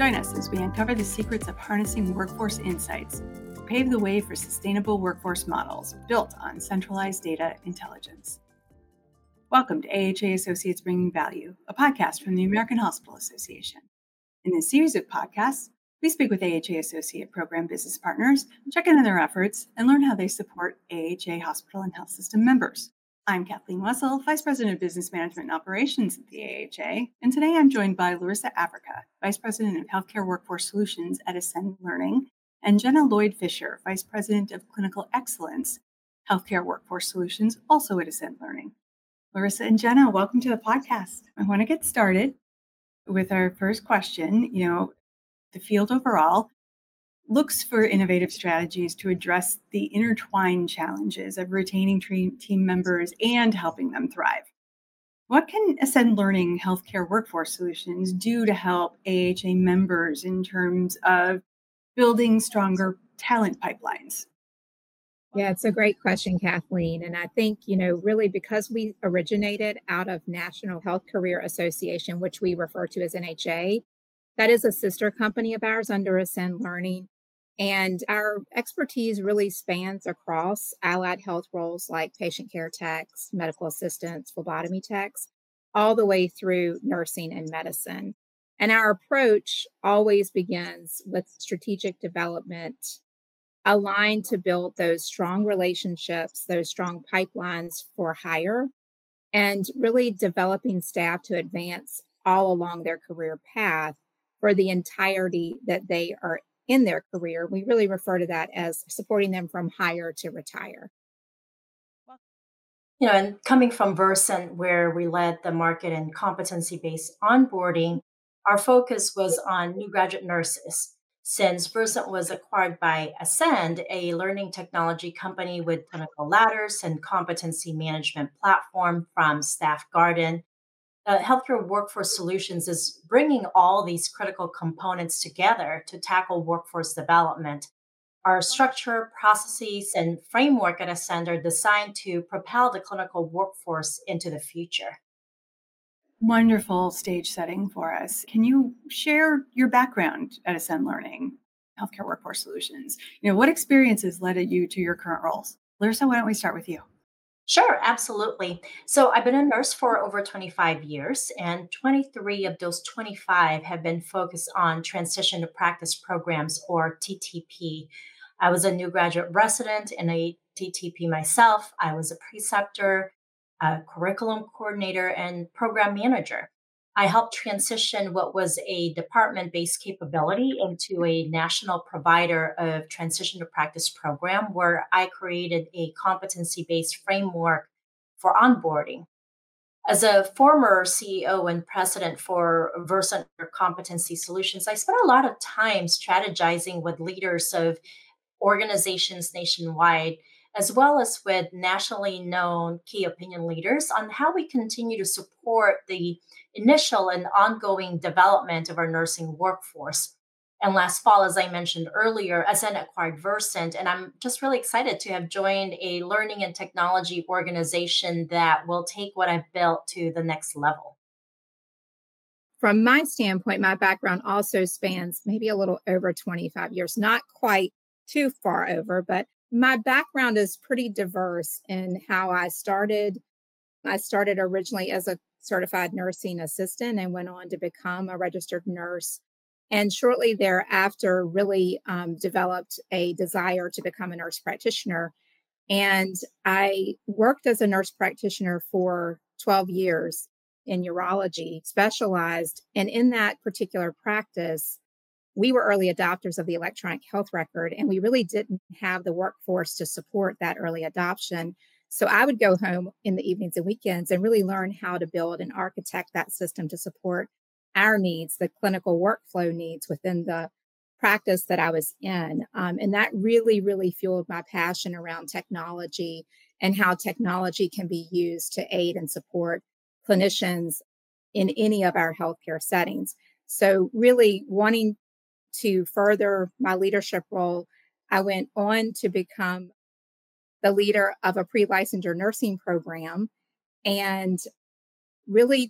Join us as we uncover the secrets of harnessing workforce insights to pave the way for sustainable workforce models built on centralized data intelligence. Welcome to AHA Associates Bringing Value, a podcast from the American Hospital Association. In this series of podcasts, we speak with AHA Associate Program business partners, check in on their efforts, and learn how they support AHA hospital and health system members. I'm Kathleen Wessel, Vice President of Business Management and Operations at the AHA, and today I'm joined by Larissa Africa, Vice President of Healthcare Workforce Solutions at Ascend Learning, and Jenna Lloyd-Fisher, Vice President of Clinical Excellence, Healthcare Workforce Solutions, also at Ascend Learning. Larissa and Jenna, welcome to the podcast. I want to get started with our first question. The field overall looks for innovative strategies to address the intertwined challenges of retaining team members and helping them thrive. What can Ascend Learning Healthcare Workforce Solutions do to help AHA members in terms of building stronger talent pipelines? Yeah, it's a great question, Kathleen. And I think, really because we originated out of National Health Career Association, which we refer to as NHA, that is a sister company of ours under Ascend Learning. And our expertise really spans across allied health roles like patient care techs, medical assistants, phlebotomy techs, all the way through nursing and medicine. And our approach always begins with strategic development aligned to build those strong relationships, those strong pipelines for hire, and really developing staff to advance all along their career path for the entirety that they are in their career. We really refer to that as supporting them from hire to retire. And coming from Versant, where we led the market and competency-based onboarding, our focus was on new graduate nurses. Since Versant was acquired by Ascend, a learning technology company with clinical ladders and competency management platform from Staff Garden, Healthcare Workforce Solutions is bringing all these critical components together to tackle workforce development. Our structure, processes, and framework at Ascend are designed to propel the clinical workforce into the future. Wonderful stage setting for us. Can you share your background at Ascend Learning Healthcare Workforce Solutions? What experiences led you to your current roles? Larissa, why don't we start with you? Sure, absolutely. So I've been a nurse for over 25 years, and 23 of those 25 have been focused on transition to practice programs, or TTP. I was a new graduate resident in a TTP myself. I was a preceptor, a curriculum coordinator, and program manager. I helped transition what was a department-based capability into a national provider of transition to practice program where I created a competency-based framework for onboarding. As a former CEO and president for Versant Competency Solutions, I spent a lot of time strategizing with leaders of organizations nationwide, as well as with nationally known key opinion leaders on how we continue to support the initial and ongoing development of our nursing workforce. And last fall, as I mentioned earlier, Ascend acquired Versant, and I'm just really excited to have joined a learning and technology organization that will take what I've built to the next level. From my standpoint, my background also spans maybe a little over 25 years, not quite too far over, but my background is pretty diverse in how I started. I started originally as a certified nursing assistant and went on to become a registered nurse. And shortly thereafter, really developed a desire to become a nurse practitioner. And I worked as a nurse practitioner for 12 years in urology, specialized. And in that particular practice, we were early adopters of the electronic health record, and we really didn't have the workforce to support that early adoption. So I would go home in the evenings and weekends and really learn how to build and architect that system to support our needs, the clinical workflow needs within the practice that I was in. And that really, really fueled my passion around technology and how technology can be used to aid and support clinicians in any of our healthcare settings. So really wanting to further my leadership role, I went on to become the leader of a pre-licensure nursing program and really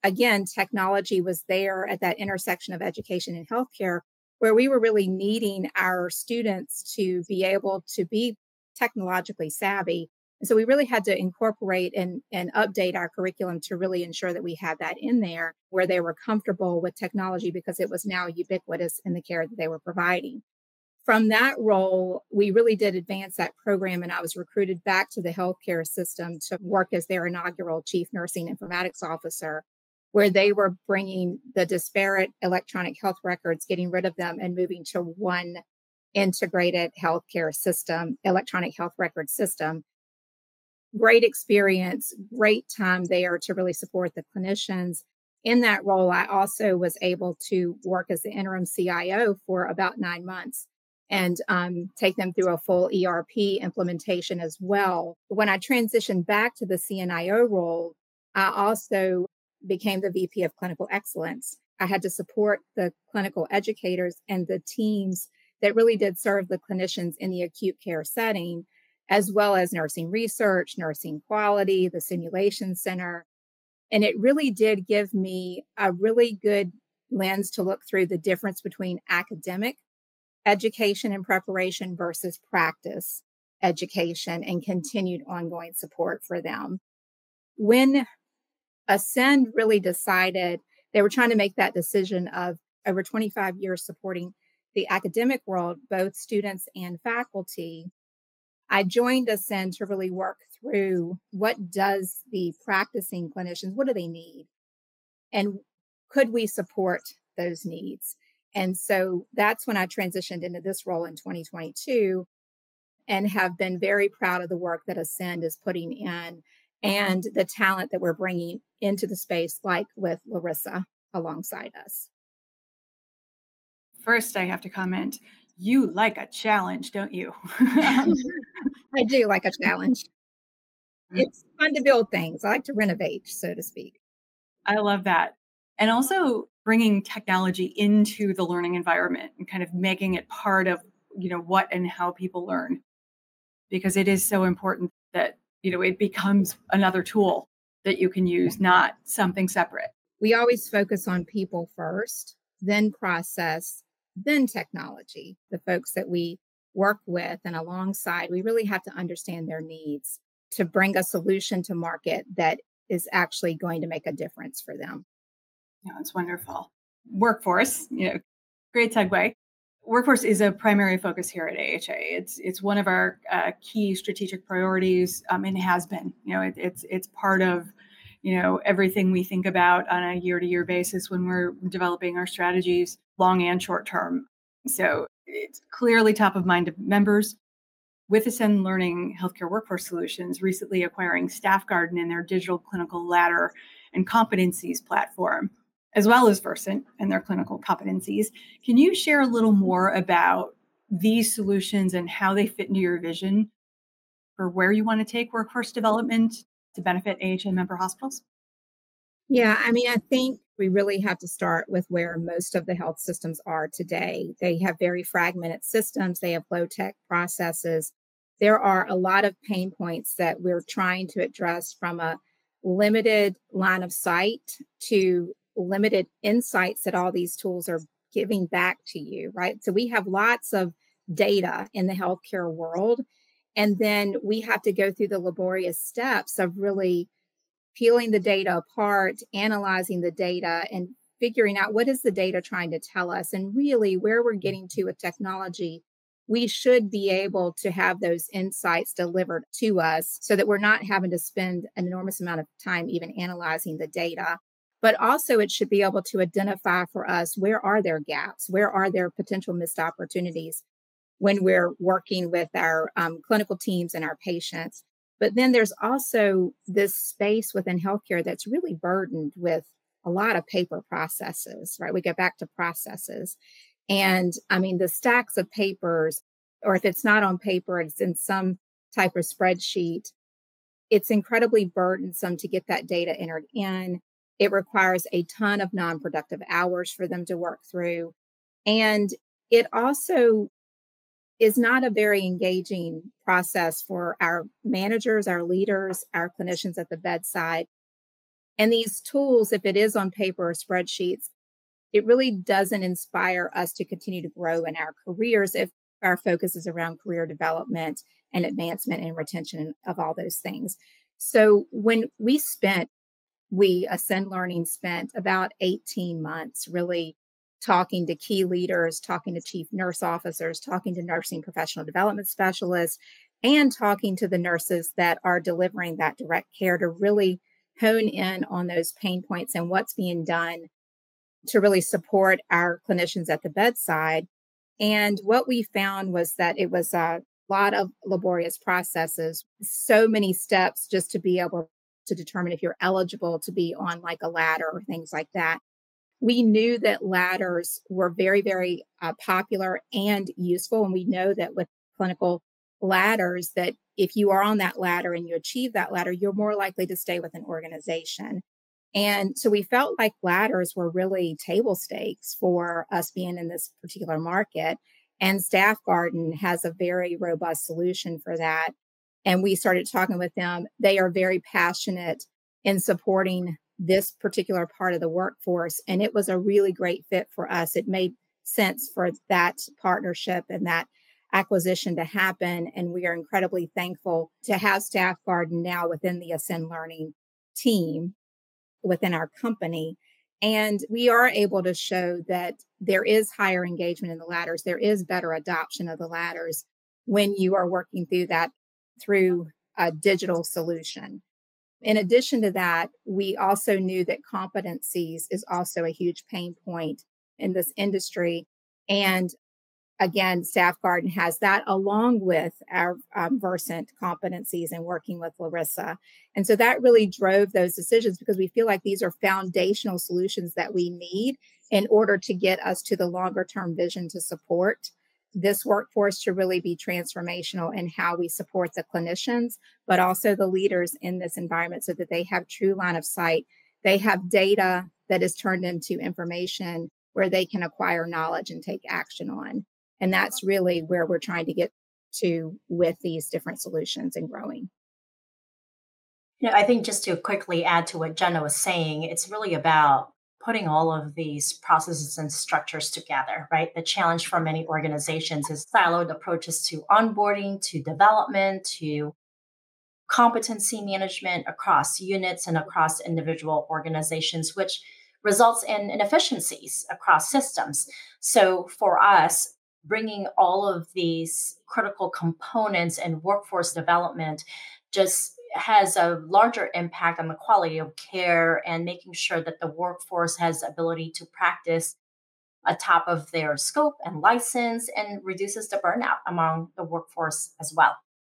again, technology was there at that intersection of education and healthcare, where we were really needing our students to be able to be technologically savvy. And so we really had to incorporate and update our curriculum to really ensure that we had that in there where they were comfortable with technology because it was now ubiquitous in the care that they were providing. From that role, we really did advance that program, and I was recruited back to the healthcare system to work as their inaugural chief nursing informatics officer, where they were bringing the disparate electronic health records, getting rid of them, and moving to one integrated healthcare system, electronic health record system. Great experience, great time there to really support the clinicians. In that role, I also was able to work as the interim CIO for about 9 months and take them through a full ERP implementation as well. When I transitioned back to the CNIO role, I also became the VP of Clinical Excellence. I had to support the clinical educators and the teams that really did serve the clinicians in the acute care setting, as well as nursing research, nursing quality, the simulation center. And it really did give me a really good lens to look through the difference between academic education and preparation versus practice education and continued ongoing support for them. When Ascend really decided they were trying to make that decision of over 25 years supporting the academic world, both students and faculty, I joined Ascend to really work through what does the practicing clinicians, what do they need? And could we support those needs? And so that's when I transitioned into this role in 2022 and have been very proud of the work that Ascend is putting in and the talent that we're bringing into the space, like with Larissa alongside us. First, I have to comment, you like a challenge, don't you? I do like a challenge. It's fun to build things. I like to renovate, so to speak. I love that. And also bringing technology into the learning environment and kind of making it part of, what and how people learn, because it is so important that, it becomes another tool that you can use, not something separate. We always focus on people first, then process, then technology. The folks that we work with and alongside, we really have to understand their needs to bring a solution to market that is actually going to make a difference for them. Yeah, it's wonderful. Workforce, great segue. Workforce is a primary focus here at AHA. It's one of our key strategic priorities, and it has been. It's part of everything we think about on a year-to-year basis when we're developing our strategies, long and short term. So it's clearly top of mind of members. With Ascend Learning Healthcare Workforce Solutions recently acquiring Staff Garden in their digital clinical ladder and competencies platform, as well as Versant and their clinical competencies. Can you share a little more about these solutions and how they fit into your vision for where you want to take workforce development to benefit AHA member hospitals? Yeah, I think we really have to start with where most of the health systems are today. They have very fragmented systems, they have low tech processes. There are a lot of pain points that we're trying to address, from a limited line of sight to limited insights that all these tools are giving back to you, right? So we have lots of data in the healthcare world, and then we have to go through the laborious steps of really peeling the data apart, analyzing the data, and figuring out what is the data trying to tell us. And really, where we're getting to with technology, we should be able to have those insights delivered to us so that we're not having to spend an enormous amount of time even analyzing the data. But also, it should be able to identify for us, where are there gaps? Where are there potential missed opportunities when we're working with our clinical teams and our patients? But then there's also this space within healthcare that's really burdened with a lot of paper processes, right? We go back to processes. And the stacks of papers, or if it's not on paper, it's in some type of spreadsheet, it's incredibly burdensome to get that data entered in. It requires a ton of non-productive hours for them to work through. And it also is not a very engaging process for our managers, our leaders, our clinicians at the bedside. And these tools, if it is on paper or spreadsheets, it really doesn't inspire us to continue to grow in our careers if our focus is around career development and advancement and retention of all those things. So when Ascend Learning spent about 18 months really talking to key leaders, talking to chief nurse officers, talking to nursing professional development specialists, and talking to the nurses that are delivering that direct care to really hone in on those pain points and what's being done to really support our clinicians at the bedside. And what we found was that it was a lot of laborious processes, so many steps just to be able to determine if you're eligible to be on like a ladder or things like that. We knew that ladders were very, very popular and useful. And we know that with clinical ladders, that if you are on that ladder and you achieve that ladder, you're more likely to stay with an organization. And so we felt like ladders were really table stakes for us being in this particular market. And Staff Garden has a very robust solution for that. And we started talking with them. They are very passionate in supporting this particular part of the workforce. And it was a really great fit for us. It made sense for that partnership and that acquisition to happen. And we are incredibly thankful to have Staff Garden now within the Ascend Learning team within our company. And we are able to show that there is higher engagement in the ladders. There is better adoption of the ladders when you are working through that through a digital solution. In addition to that, we also knew that competencies is also a huge pain point in this industry. And again, Staff Garden has that along with our Versant competencies and working with Larissa. And so that really drove those decisions because we feel like these are foundational solutions that we need in order to get us to the longer term vision to support this workforce to really be transformational in how we support the clinicians, but also the leaders in this environment so that they have true line of sight. They have data that is turned into information where they can acquire knowledge and take action on. And that's really where we're trying to get to with these different solutions and growing. I think just to quickly add to what Jenna was saying, it's really about putting all of these processes and structures together, right? The challenge for many organizations is siloed approaches to onboarding, to development, to competency management across units and across individual organizations, which results in inefficiencies across systems. So for us, bringing all of these critical components and workforce development just has a larger impact on the quality of care and making sure that the workforce has the ability to practice atop of their scope and license and reduces the burnout among the workforce as well.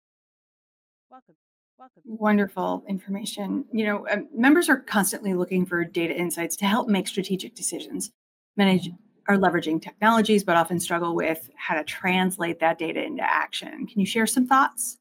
Welcome. Wonderful information. Members are constantly looking for data insights to help make strategic decisions. Many are leveraging technologies, but often struggle with how to translate that data into action. Can you share some thoughts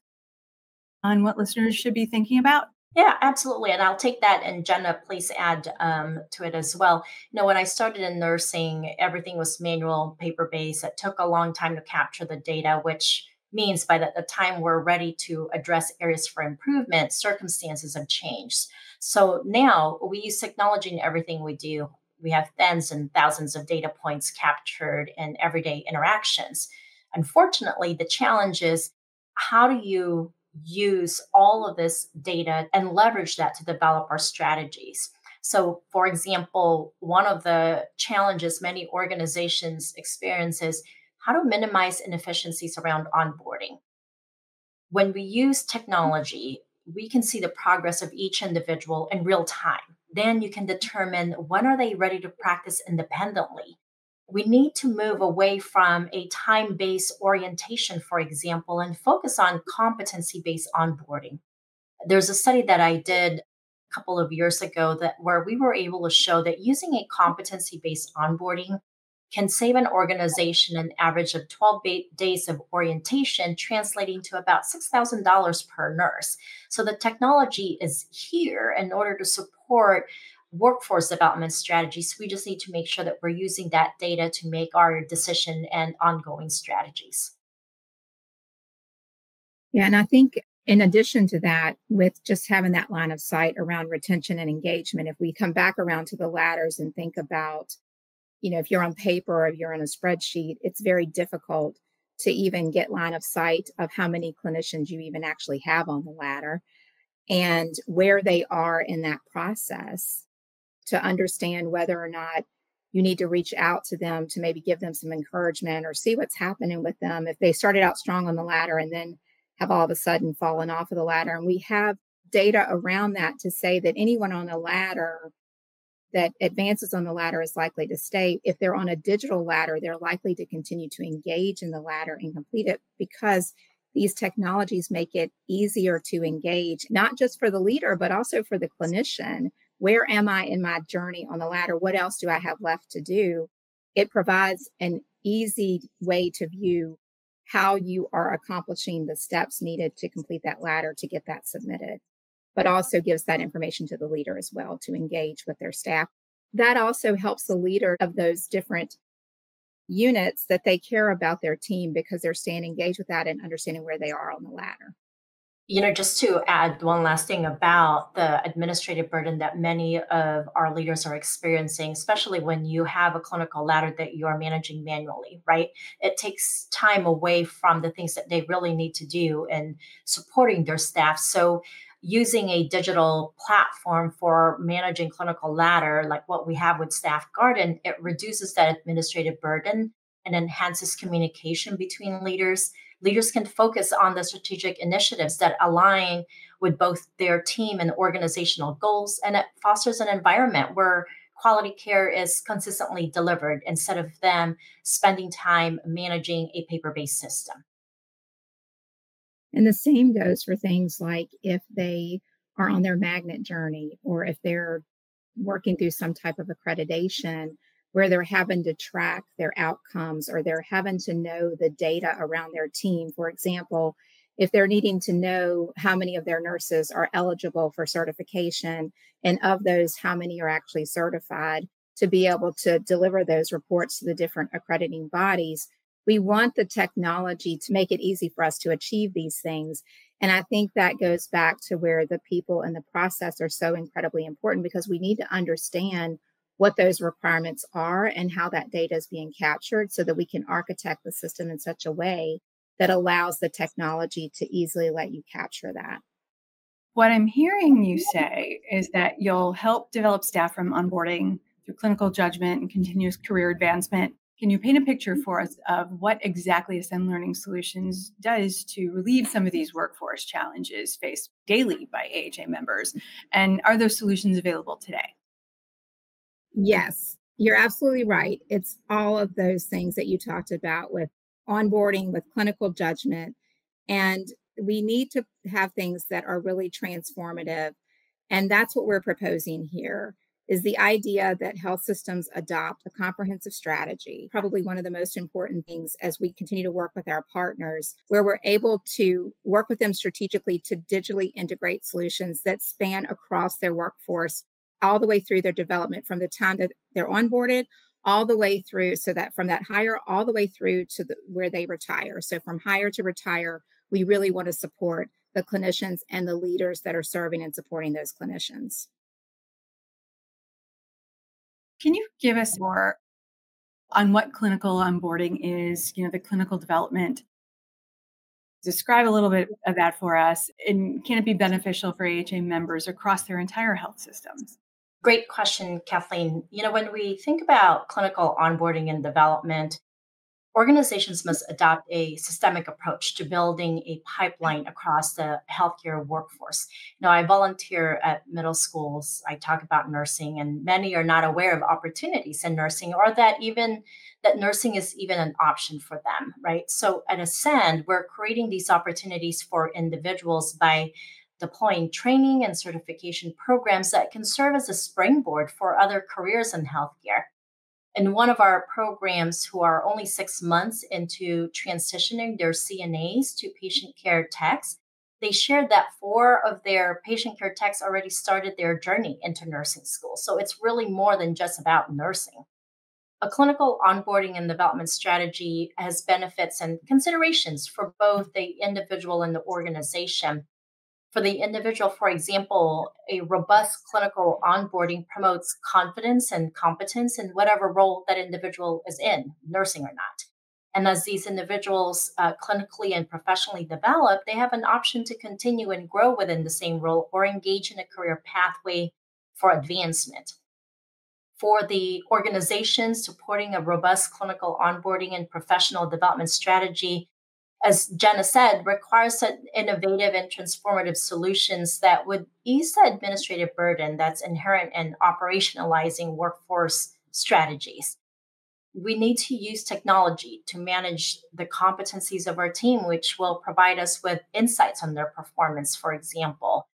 on what listeners should be thinking about? Yeah, absolutely. And I'll take that. And Jenna, please add to it as well. When I started in nursing, everything was manual, paper based. It took a long time to capture the data, which means by the time we're ready to address areas for improvement, circumstances have changed. So now we use technology in everything we do. We have tens and thousands of data points captured in everyday interactions. Unfortunately, the challenge is how do you use all of this data and leverage that to develop our strategies? So, for example, one of the challenges many organizations experience is how to minimize inefficiencies around onboarding. When we use technology, we can see the progress of each individual in real time. Then you can determine when are they ready to practice independently. We need to move away from a time-based orientation, for example, and focus on competency-based onboarding. There's a study that I did a couple of years ago that where we were able to show that using a competency-based onboarding can save an organization an average of 12 days of orientation, translating to about $6,000 per nurse. So the technology is here in order to support workforce development strategies. We just need to make sure that we're using that data to make our decision and ongoing strategies. Yeah, and I think In addition to that, with just having that line of sight around retention and engagement, if we come back around to the ladders and think about, if you're on paper or if you're in a spreadsheet, it's very difficult to even get line of sight of how many clinicians you even actually have on the ladder and where they are in that process to understand whether or not you need to reach out to them to maybe give them some encouragement or see what's happening with them if they started out strong on the ladder and then have all of a sudden fallen off of the ladder. And we have data around that to say that anyone on a ladder that advances on the ladder is likely to stay. If they're on a digital ladder, they're likely to continue to engage in the ladder and complete it because these technologies make it easier to engage, not just for the leader, but also for the clinician. Where am I in my journey on the ladder? What else do I have left to do? It provides an easy way to view how you are accomplishing the steps needed to complete that ladder to get that submitted, but also gives that information to the leader as well to engage with their staff. That also helps the leader of those different units that they care about their team because they're staying engaged with that and understanding where they are on the ladder. Just to add one last thing about the administrative burden that many of our leaders are experiencing, especially when you have a clinical ladder that you are managing manually, right? It takes time away from the things that they really need to do in supporting their staff. So, using a digital platform for managing clinical ladder, like what we have with Staff Garden, it reduces that administrative burden and enhances communication between leaders. Leaders can focus on the strategic initiatives that align with both their team and organizational goals, and it fosters an environment where quality care is consistently delivered instead of them spending time managing a paper based system. And the same goes for things like if they are on their magnet journey or if they're working through some type of accreditation where they're having to track their outcomes or they're having to know the data around their team. For example, if they're needing to know how many of their nurses are eligible for certification, and of those, how many are actually certified to be able to deliver those reports to the different accrediting bodies. We want the technology to make it easy for us to achieve these things. And I think that goes back to where the people in the process are so incredibly important because we need to understand what those requirements are and how that data is being captured so that we can architect the system in such a way that allows the technology to easily let you capture that. What I'm hearing you say is that you'll help develop staff from onboarding through clinical judgment and continuous career advancement. Can you paint a picture for us of what exactly Ascend Learning Solutions does to relieve some of these workforce challenges faced daily by AHA members? And are those solutions available today? Yes, you're absolutely right. It's all of those things that you talked about with onboarding, with clinical judgment. And we need to have things that are really transformative. And that's what we're proposing here is the idea that health systems adopt a comprehensive strategy, probably one of the most important things as we continue to work with our partners, where we're able to work with them strategically to digitally integrate solutions that span across their workforce all the way through their development from the time that they're onboarded all the way through so that from that hire all the way through to where they retire. So from hire to retire, we really want to support the clinicians and the leaders that are serving and supporting those clinicians. Can you give us more on what clinical onboarding is, the clinical development? Describe a little bit of that for us. And can it be beneficial for AHA members across their entire health systems? Great question, Kathleen. When we think about clinical onboarding and development, organizations must adopt a systemic approach to building a pipeline across the healthcare workforce. I volunteer at middle schools. I talk about nursing, and many are not aware of opportunities in nursing or that nursing is even an option for them, right? So at Ascend, we're creating these opportunities for individuals by deploying training and certification programs that can serve as a springboard for other careers in healthcare. In one of our programs, who are only 6 months into transitioning their CNAs to patient care techs, they shared that four of their patient care techs already started their journey into nursing school. So it's really more than just about nursing. A clinical onboarding and development strategy has benefits and considerations for both the individual and the organization. For the individual, for example, a robust clinical onboarding promotes confidence and competence in whatever role that individual is in, nursing or not. And as these individuals clinically and professionally develop, they have an option to continue and grow within the same role or engage in a career pathway for advancement. For the organization, supporting a robust clinical onboarding and professional development strategy, as Jenna said, requires innovative and transformative solutions that would ease the administrative burden that's inherent in operationalizing workforce strategies. We need to use technology to manage the competencies of our team, which will provide us with insights on their performance, for example.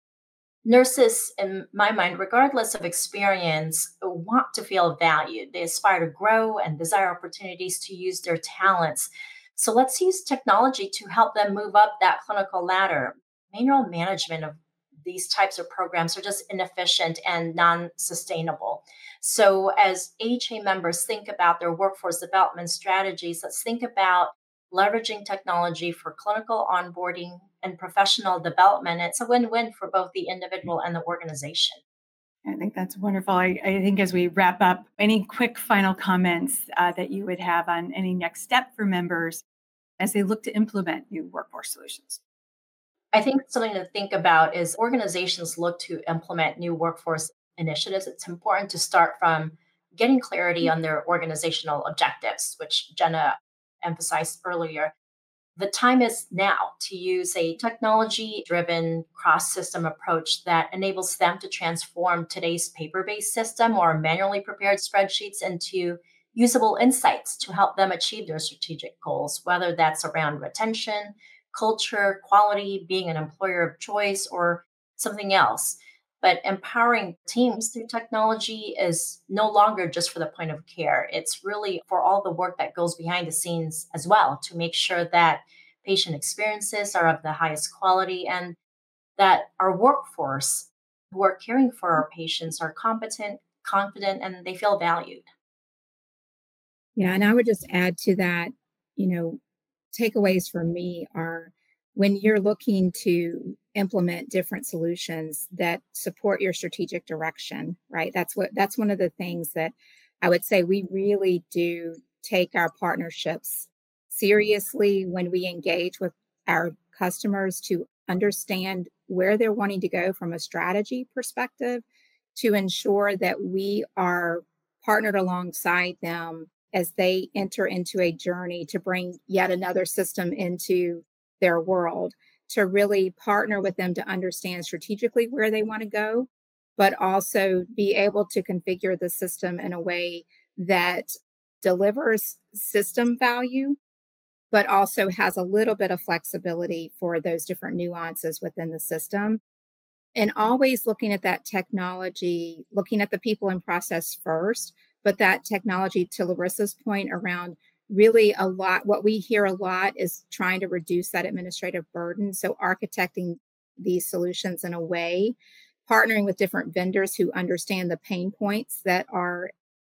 Nurses, in my mind, regardless of experience, want to feel valued. They aspire to grow and desire opportunities to use their talents. So let's use technology to help them move up that clinical ladder. Manual management of these types of programs are just inefficient and non sustainable. So, as AHA members think about their workforce development strategies, let's think about leveraging technology for clinical onboarding and professional development. It's a win win for both the individual and the organization. I think that's wonderful. I think as we wrap up, any quick final comments that you would have on any next step for members as they look to implement new workforce solutions? I think something to think about is organizations look to implement new workforce initiatives. It's important to start from getting clarity on their organizational objectives, which Jenna emphasized earlier. The time is now to use a technology driven cross system approach that enables them to transform today's paper based system or manually prepared spreadsheets into usable insights to help them achieve their strategic goals, whether that's around retention, culture, quality, being an employer of choice, or something else. But empowering teams through technology is no longer just for the point of care. It's really for all the work that goes behind the scenes as well to make sure that patient experiences are of the highest quality and that our workforce who are caring for our patients are competent, confident, and they feel valued. Yeah, and I would just add to that, takeaways for me are when you're looking to implement different solutions that support your strategic direction, right? That's one of the things that I would say we really do take our partnerships seriously when we engage with our customers to understand where they're wanting to go from a strategy perspective to ensure that we are partnered alongside them as they enter into a journey to bring yet another system into their world, to really partner with them to understand strategically where they want to go, but also be able to configure the system in a way that delivers system value, but also has a little bit of flexibility for those different nuances within the system. And always looking at that technology, looking at the people and process first, but that technology, to Larissa's point around really a lot, what we hear a lot is trying to reduce that administrative burden. So architecting these solutions in a way, partnering with different vendors who understand the pain points that are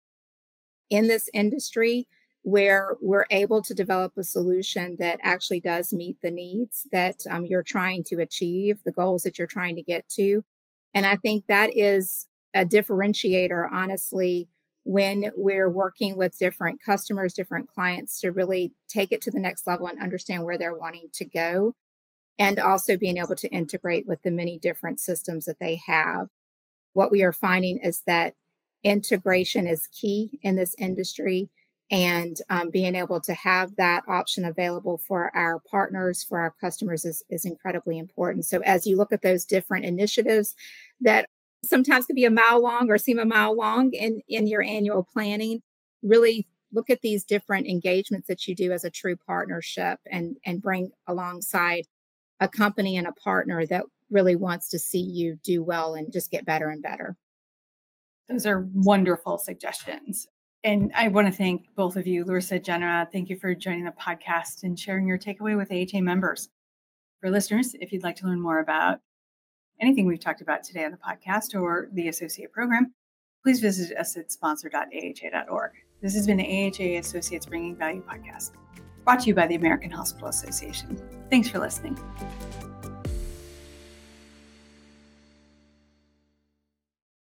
in this industry, where we're able to develop a solution that actually does meet the needs that you're trying to achieve, the goals that you're trying to get to. And I think that is a differentiator, honestly, when we're working with different customers, different clients, to really take it to the next level and understand where they're wanting to go. And also being able to integrate with the many different systems that they have. What we are finding is that integration is key in this industry, and being able to have that option available for our partners, for our customers is incredibly important. So as you look at those different initiatives that sometimes could be a mile long or seem a mile long in your annual planning, really look at these different engagements that you do as a true partnership and bring alongside a company and a partner that really wants to see you do well and just get better and better. Those are wonderful suggestions. And I want to thank both of you, Larissa, Jenna. Thank you for joining the podcast and sharing your takeaway with AHA members. For listeners, if you'd like to learn more about anything we've talked about today on the podcast or the associate program, please visit us at sponsor.aha.org. This has been the AHA Associates Bringing Value podcast, brought to you by the American Hospital Association. Thanks for listening.